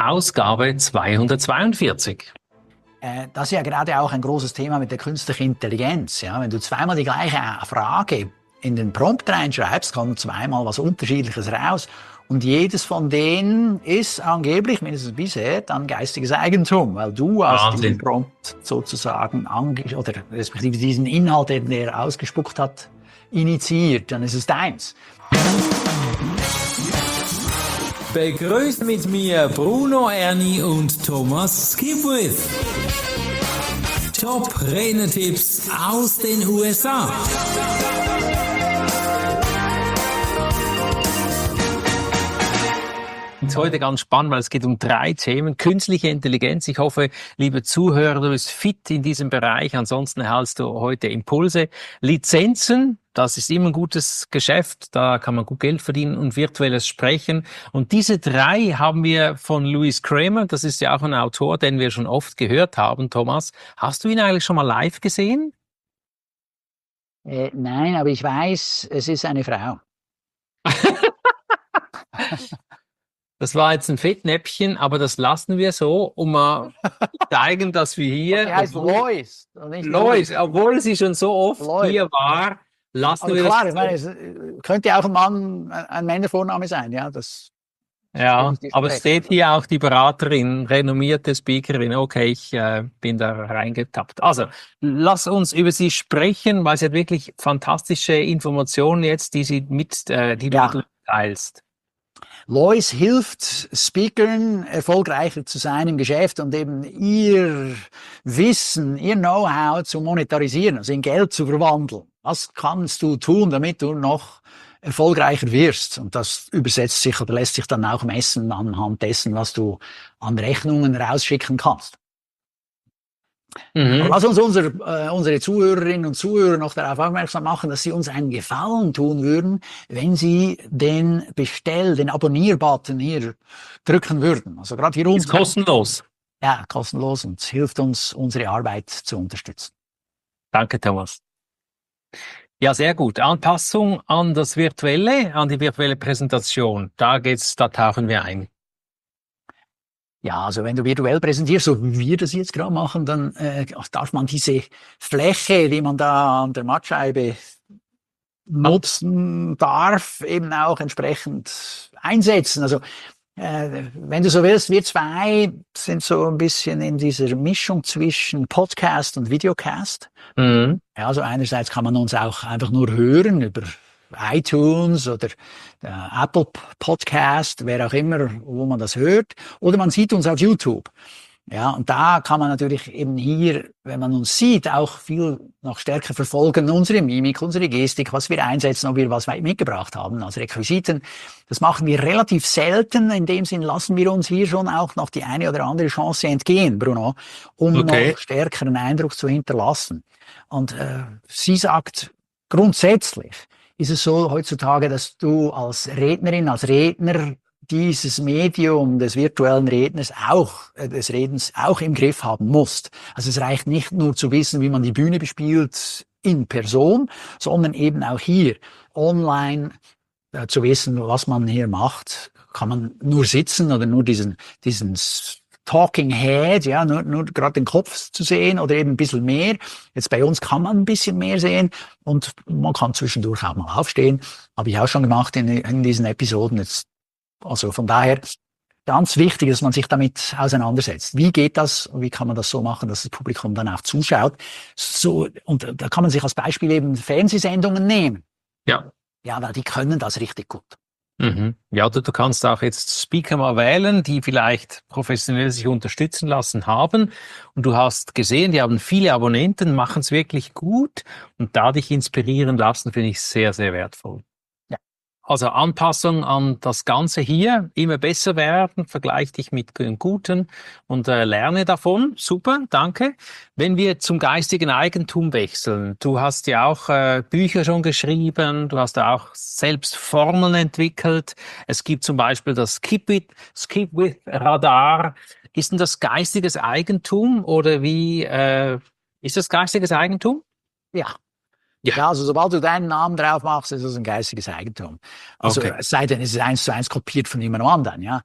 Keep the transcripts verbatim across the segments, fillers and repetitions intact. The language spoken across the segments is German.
Ausgabe zweihundertzweiundvierzig. Äh, das ist ja gerade auch ein großes Thema mit der künstlichen Intelligenz. Ja? Wenn du zweimal die gleiche Frage in den Prompt reinschreibst, kommt zweimal was Unterschiedliches raus. Und jedes von denen ist angeblich, mindestens bisher, dann geistiges Eigentum, weil du hast Wahnsinn. diesen Prompt sozusagen, ange oder respektive diesen Inhalt, den der ausgespuckt hat, initiiert. Dann ist es deins. Begrüßt mit mir Bruno Erni und Thomas Skipwith. Top-Renner-Tipps aus den U S A. Ist heute ganz spannend, weil es geht um drei Themen. Künstliche Intelligenz. Ich hoffe, liebe Zuhörer, du bist fit in diesem Bereich. Ansonsten erhältst du heute Impulse. Lizenzen, das ist immer ein gutes Geschäft. Da kann man gut Geld verdienen und virtuelles Sprechen. Und diese drei haben wir von Louis Kramer. Das ist ja auch ein Autor, den wir schon oft gehört haben. Thomas, hast du ihn eigentlich schon mal live gesehen? Äh, nein, aber ich weiß, es ist eine Frau. Das war jetzt ein Fettnäpfchen, aber das lassen wir so, um mal zu zeigen, dass wir hier... Die heißt obwohl- Lois. und nicht Lois, obwohl sie schon so oft Lois. hier war, lassen Aber wir klar, das ich meine, es äh, könnte auch ein Mann, ein Männervorname sein, ja. Das, Ja, das ist aber es recht. steht hier auch die Beraterin, renommierte Speakerin. Okay, ich äh, bin da reingetappt. Also, lass uns über sie sprechen, weil sie hat wirklich fantastische Informationen jetzt, die sie mit, äh, die du Ja. mit uns teilst. Lois hilft Speakern, erfolgreicher zu sein im Geschäft und eben ihr Wissen, ihr Know-how zu monetarisieren, also in Geld zu verwandeln. Was kannst du tun, damit du noch erfolgreicher wirst? Und das übersetzt sich oder lässt sich dann auch messen anhand dessen, was du an Rechnungen rausschicken kannst. Aber Mhm. lass uns unser, äh, unsere Zuhörerinnen und Zuhörer noch darauf aufmerksam machen, dass sie uns einen Gefallen tun würden, wenn sie den Bestell-, den Abonnier-Button hier drücken würden. Also gerade hier Ist unten. kostenlos. Ja, kostenlos und hilft uns, unsere Arbeit zu unterstützen. Danke, Thomas. Ja, sehr gut. Anpassung an das Virtuelle, an die virtuelle Präsentation. Da geht's, da tauchen wir ein. Ja, also wenn du virtuell präsentierst, so wie wir das jetzt gerade machen, dann äh, darf man diese Fläche, die man da an der Mattscheibe nutzen darf, eben auch entsprechend einsetzen. Also äh, wenn du so willst, wir zwei sind so ein bisschen in dieser Mischung zwischen Podcast und Videocast. Mhm. Ja, also einerseits kann man uns auch einfach nur hören über iTunes oder äh, Apple Podcast, wer auch immer, wo man das hört. Oder man sieht uns auf YouTube. Ja, und da kann man natürlich eben hier, wenn man uns sieht, auch viel noch stärker verfolgen, unsere Mimik, unsere Gestik, was wir einsetzen, ob wir was weit mitgebracht haben als Requisiten. Das machen wir relativ selten. In dem Sinn lassen wir uns hier schon auch noch die eine oder andere Chance entgehen, Bruno, um Okay. noch stärkeren Eindruck zu hinterlassen. Und äh, sie sagt, grundsätzlich ist es so heutzutage, dass du als Rednerin, als Redner dieses Medium des virtuellen Redners auch, äh, des Redens auch im Griff haben musst. Also es reicht nicht nur zu wissen, wie man die Bühne bespielt in Person, sondern eben auch hier online äh, zu wissen, was man hier macht. Kann man nur sitzen oder nur diesen, diesen Talking Head, ja, nur, nur gerade den Kopf zu sehen oder eben ein bisschen mehr. Jetzt bei uns kann man ein bisschen mehr sehen und man kann zwischendurch auch mal aufstehen. Habe ich auch schon gemacht in, in diesen Episoden. Jetzt, also von daher ganz wichtig, dass man sich damit auseinandersetzt. Wie geht das und wie kann man das so machen, dass das Publikum dann auch zuschaut? So, und da kann man sich als Beispiel eben Fernsehsendungen nehmen. Ja. Ja, weil die können das richtig gut. Mhm. Ja, du, du kannst auch jetzt Speaker mal wählen, die vielleicht professionell sich unterstützen lassen haben. Und du hast gesehen, die haben viele Abonnenten, machen es wirklich gut. Und da dich inspirieren lassen, finde ich sehr, sehr wertvoll. Ja. Also Anpassung an das Ganze hier, immer besser werden, vergleich dich mit den Guten und äh, lerne davon. Super, danke. Wenn wir zum geistigen Eigentum wechseln, du hast ja auch äh, Bücher schon geschrieben, du hast ja auch selbst Formeln entwickelt. Es gibt zum Beispiel das Skipwith, Skipwith Radar. Ist denn das geistiges Eigentum oder wie äh, ist das geistiges Eigentum? Ja. Ja. Ja, also sobald du deinen Namen drauf machst, ist es ein geistiges Eigentum. Also Okay. es sei denn, es ist eins zu eins kopiert von jemand anderem, ja.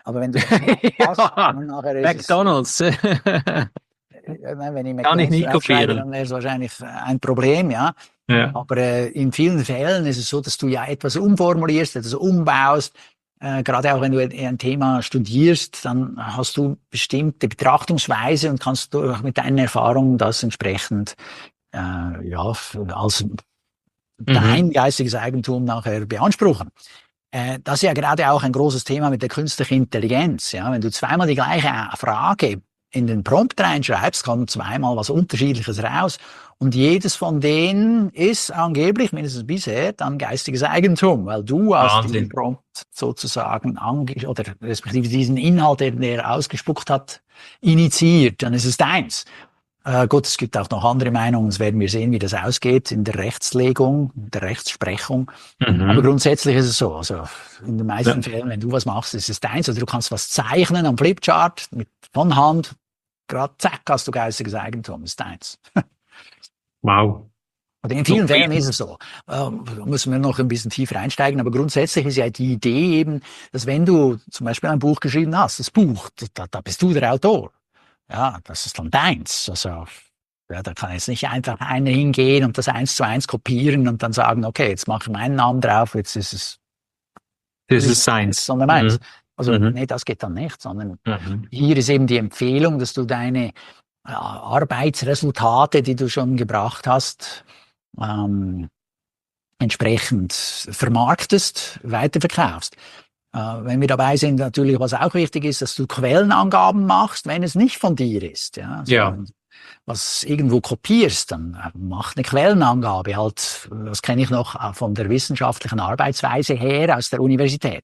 Aber wenn du das machst, Ja, und nachher ist McDonald's. es, ja, nein, wenn ich Kann ich McDonald's nicht draufschreibe, kopieren. dann wäre es wahrscheinlich ein Problem, ja. Ja. Aber äh, in vielen Fällen ist es so, dass du ja etwas umformulierst, etwas umbaust. Äh, gerade auch wenn du ein Thema studierst, dann hast du bestimmte Betrachtungsweise und kannst du auch mit deinen Erfahrungen das entsprechend äh, ja als dein Mhm. geistiges Eigentum nachher beanspruchen. Äh, das ist ja gerade auch ein großes Thema mit der künstlichen Intelligenz. Ja, wenn du zweimal die gleiche Frage in den Prompt reinschreibst, kommt zweimal was Unterschiedliches raus. Und jedes von denen ist angeblich, mindestens bisher, dann geistiges Eigentum, weil du hast Wahnsinn. diesen Prompt sozusagen ange oder respektive diesen Inhalt, den er ausgespuckt hat, initiiert. Dann ist es deins. Äh, gut, es gibt auch noch andere Meinungen. Das werden wir sehen, wie das ausgeht in der Rechtslegung, in der Rechtsprechung. Mhm. Aber grundsätzlich ist es so. Also in den meisten Ja. Fällen, wenn du was machst, ist es deins. Also du kannst was zeichnen am Flipchart mit von Hand. Gerade zack, hast du geistiges Eigentum. Das ist deins. Wow. Oder in vielen So Fällen viel. ist es so. Ähm, da müssen wir noch ein bisschen tiefer einsteigen. Aber grundsätzlich ist ja die Idee eben, dass wenn du zum Beispiel ein Buch geschrieben hast, das Buch, da, da bist du der Autor. Ja, das ist dann deins. Also, ja, da kann jetzt nicht einfach einer hingehen und das eins zu eins kopieren und dann sagen, okay, jetzt mache ich meinen Namen drauf, jetzt ist es Das nicht ist seins. sondern meins. Mhm. Also, Mhm. nee, das geht dann nicht, sondern Mhm. hier ist eben die Empfehlung, dass du deine ja, Arbeitsresultate, die du schon gebracht hast, ähm, entsprechend vermarktest, weiterverkaufst. Äh, wenn wir dabei sind, natürlich, was auch wichtig ist, dass du Quellenangaben machst, wenn es nicht von dir ist. Ja, also, Ja. wenn du was irgendwo kopierst, dann äh, mach eine Quellenangabe. Halt, das kenne ich noch äh, von der wissenschaftlichen Arbeitsweise her aus der Universität.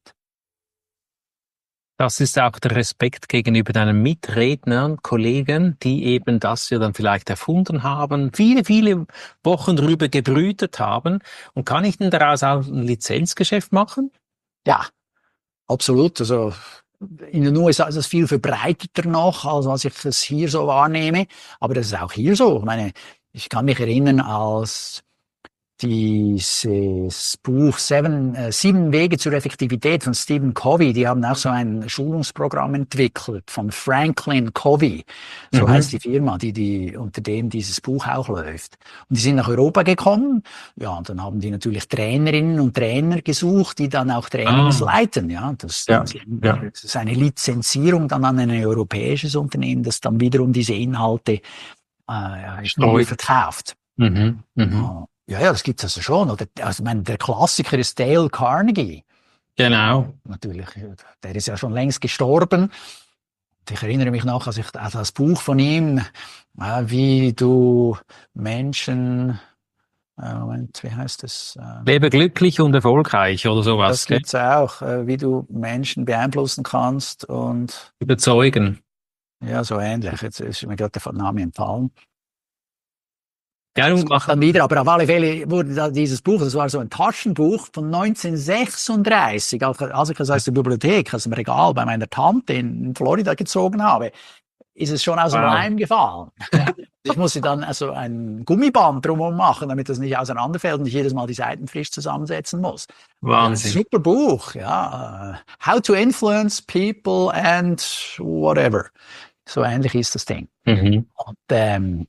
Das ist auch der Respekt gegenüber deinen Mitrednern, Kollegen, die eben das ja dann vielleicht erfunden haben, viele, viele Wochen drüber gebrütet haben. Und kann ich denn daraus auch ein Lizenzgeschäft machen? Ja, absolut. Also in den U S A ist es viel verbreiteter noch, als was ich es hier so wahrnehme. Aber das ist auch hier so. Ich meine, ich kann mich erinnern, als dieses Buch Seven, äh, Sieben Wege zur Effektivität von Stephen Covey, die haben auch so ein Schulungsprogramm entwickelt von Franklin Covey. So Mhm. heißt die Firma, die, die, unter dem dieses Buch auch läuft. Und die sind nach Europa gekommen. Ja, und dann haben die natürlich Trainerinnen und Trainer gesucht, die dann auch Trainings Ah. leiten. Ja, das, Ja, ja. das ist eine Lizenzierung dann an ein europäisches Unternehmen, das dann wiederum diese Inhalte äh, ja, Streut. verkauft. Mhm. Mhm. Ja. Ja, ja, das gibt's also schon. Oder, also, ich meine, der Klassiker ist Dale Carnegie. Genau. Natürlich, der ist ja schon längst gestorben. Ich erinnere mich noch, als ich an das Buch von ihm, äh, wie du Menschen, äh, Moment, wie heißt das? Äh, Lebe glücklich und erfolgreich oder sowas. das Gell? gibt's auch, äh, wie du Menschen beeinflussen kannst und Überzeugen. ja, so ähnlich. Jetzt ist mir gerade der Name entfallen. Ja, Das und kommt mach, dann wieder, aber auf alle Fälle wurde da dieses Buch, das war so ein Taschenbuch von neunzehnhundertsechsunddreißig, als als ich es aus der Bibliothek, aus dem Regal bei meiner Tante in Florida gezogen habe, ist es schon aus dem Wow. Leim gefallen. Ich musste dann also ein Gummiband drumherum machen, damit das nicht auseinanderfällt und ich jedes Mal die Seiten frisch zusammensetzen muss. Wahnsinn. Super Buch, ja. Uh, How to Influence People and whatever. So ähnlich ist das Ding. Mhm. Und ähm,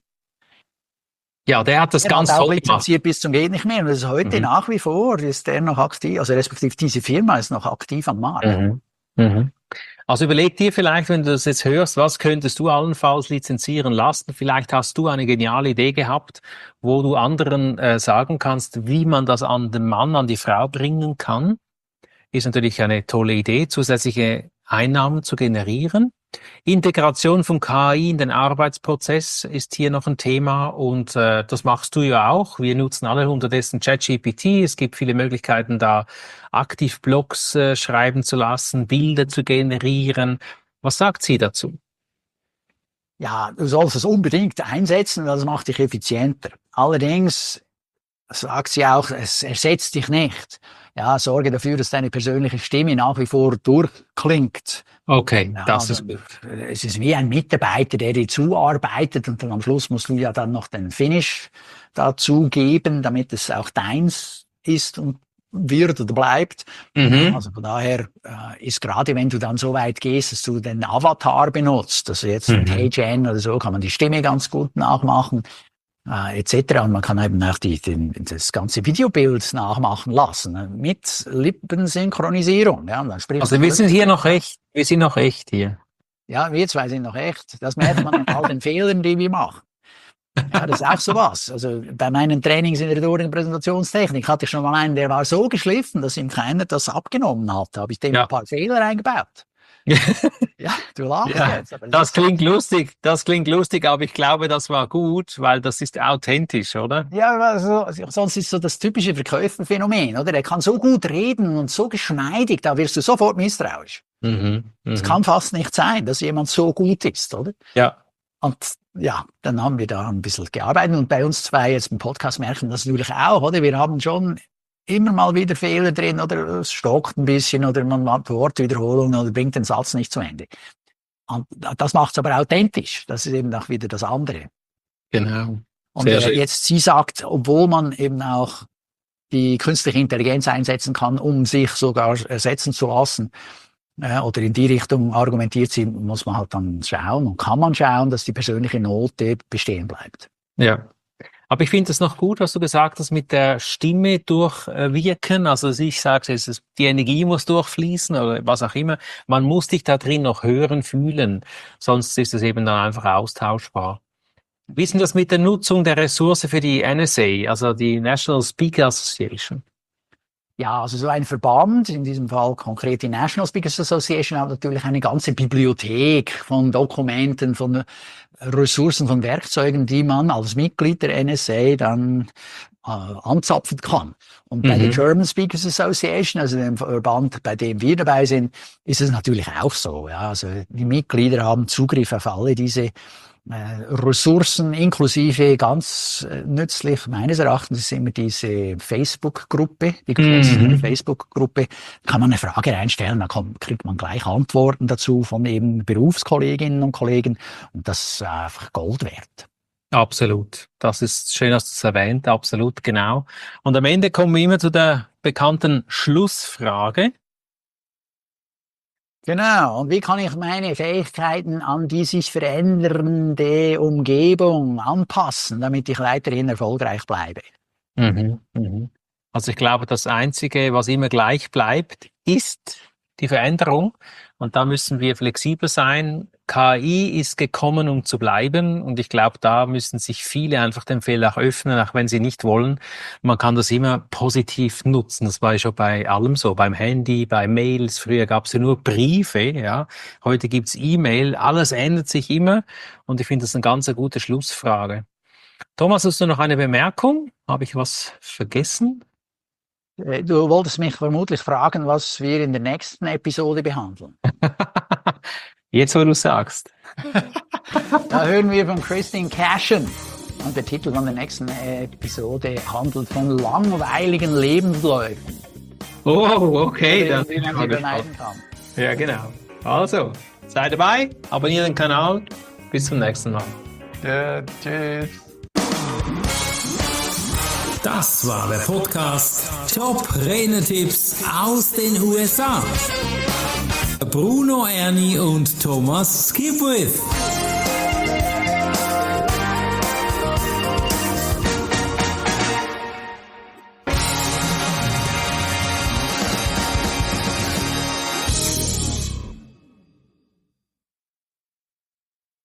Ja, der hat das der ganz hat auch toll gemacht. lizenziert bis zum geht nicht mehr. Und das ist heute Mhm. nach wie vor, ist der noch aktiv, also respektive diese Firma ist noch aktiv am Markt. Mhm. Mhm. Also überleg dir vielleicht, wenn du das jetzt hörst, was könntest du allenfalls lizenzieren lassen? Vielleicht hast du eine geniale Idee gehabt, wo du anderen äh, sagen kannst, wie man das an den Mann, an die Frau bringen kann. Ist natürlich eine tolle Idee, zusätzliche Einnahmen zu generieren. Integration von K I in den Arbeitsprozess ist hier noch ein Thema und äh, das machst du ja auch. Wir nutzen alle unterdessen ChatGPT. Es gibt viele Möglichkeiten, da aktiv Blogs äh, schreiben zu lassen, Bilder zu generieren. Was sagt sie dazu? Ja, du sollst es unbedingt einsetzen, weil das macht dich effizienter. Allerdings sagt sie auch, es ersetzt dich nicht. Ja, sorge dafür, dass deine persönliche Stimme nach wie vor durchklingt. Okay, Ja, das also, ist gut. es ist wie ein Mitarbeiter, der dir zuarbeitet und dann am Schluss musst du ja dann noch den Finish dazu geben, damit es auch deins ist und wird oder bleibt. Mhm. Also von daher äh, ist gerade, wenn du dann so weit gehst, dass du den Avatar benutzt, also jetzt mit Mhm. HeyGen oder so, kann man die Stimme ganz gut nachmachen, äh, et cetera. Und man kann eben auch die, den, das ganze Videobild nachmachen lassen, äh, mit Lippensynchronisierung. Ja, und dann spricht Also man wir das- sind hier noch echt, wir sind noch echt hier. Ja, wir zwei sind noch echt. Das merkt man an all den Fehlern, die wir machen. Ja, das ist auch sowas. Also bei meinen Trainings in der Rhetorik und Präsentationstechnik hatte ich schon mal einen, der war so geschliffen, dass ihm keiner das abgenommen hat. Da habe ich dem Ja. ein paar Fehler eingebaut. Ja, du lachst Ja, jetzt. Aber das ist- klingt lustig, das klingt lustig, aber ich glaube, das war gut, weil das ist authentisch, oder? Ja, also, sonst ist so das typische Verkäuferphänomen, oder? Der kann so gut reden und so geschmeidig, da wirst du sofort misstrauisch. Mhm. Es Mhm. kann fast nicht sein, dass jemand so gut ist, oder? Ja. Und ja, dann haben wir da ein bisschen gearbeitet und bei uns zwei jetzt im Podcast merken das natürlich auch, oder? Wir haben schon immer mal wieder Fehler drin oder es stockt ein bisschen oder man hat Wortwiederholungen oder bringt den Satz nicht zu Ende. Und das macht es aber authentisch. Das ist eben auch wieder das andere. Genau. Und Sehr äh, schön. jetzt sie sagt, obwohl man eben auch die künstliche Intelligenz einsetzen kann, um sich sogar ersetzen zu lassen, äh, oder in die Richtung argumentiert sie, muss man halt dann schauen und kann man schauen, dass die persönliche Note bestehen bleibt. Ja. Aber ich finde es noch gut, was du gesagt hast, mit der Stimme durchwirken. Also ich sage es, ist, die Energie muss durchfließen oder was auch immer. Man muss dich da drin noch hören, fühlen. Sonst ist es eben dann einfach austauschbar. Wie ist denn das mit der Nutzung der Ressource für die N S A, also die National Speaker Association? Ja, also so ein Verband, in diesem Fall konkret die National Speakers Association, hat natürlich eine ganze Bibliothek von Dokumenten, von Ressourcen, von Werkzeugen, die man als Mitglied der N S A dann äh, anzapfen kann. Und bei Mhm. der German Speakers Association, also dem Verband, bei dem wir dabei sind, ist es natürlich auch so. Ja, also die Mitglieder haben Zugriff auf alle diese äh, Ressourcen, inklusive ganz äh, nützlich meines Erachtens ist immer diese Facebook-Gruppe, die geschlossene Mhm. Facebook-Gruppe. Da kann man eine Frage reinstellen, da kommt, kriegt man gleich Antworten dazu von eben Berufskolleginnen und Kollegen und das ist einfach Gold wert. Absolut. Das ist schön, dass du es erwähnt. Absolut, genau. Und am Ende kommen wir immer zu der bekannten Schlussfrage. Genau. Und wie kann ich meine Fähigkeiten an die sich verändernde Umgebung anpassen, damit ich weiterhin erfolgreich bleibe? Mhm. Mhm. Also ich glaube, das Einzige, was immer gleich bleibt, ist die Veränderung. Und da müssen wir flexibel sein. K I ist gekommen, um zu bleiben. Und ich glaube, da müssen sich viele einfach dem Fehler auch öffnen, auch wenn sie nicht wollen. Man kann das immer positiv nutzen. Das war ja schon bei allem so. Beim Handy, bei Mails. Früher gab es ja nur Briefe, ja. Heute gibt's E-Mail. Alles ändert sich immer. Und ich finde das eine ganz eine gute Schlussfrage. Thomas, hast du noch eine Bemerkung? Habe ich was vergessen? Äh, Du wolltest mich vermutlich fragen, was wir in der nächsten Episode behandeln. Jetzt, wo du sagst. Da hören wir von Christine Cashen. Und der Titel von der nächsten Episode handelt von langweiligen Lebensläufen, Oh, okay. wie wie man sie vermeiden kann. Ja, genau. Also, seid dabei, abonniert den Kanal. Bis zum nächsten Mal. Ja, tschüss. Das war der Podcast Top Renetipps aus den U S A. Bruno Erni und Thomas Skipwith.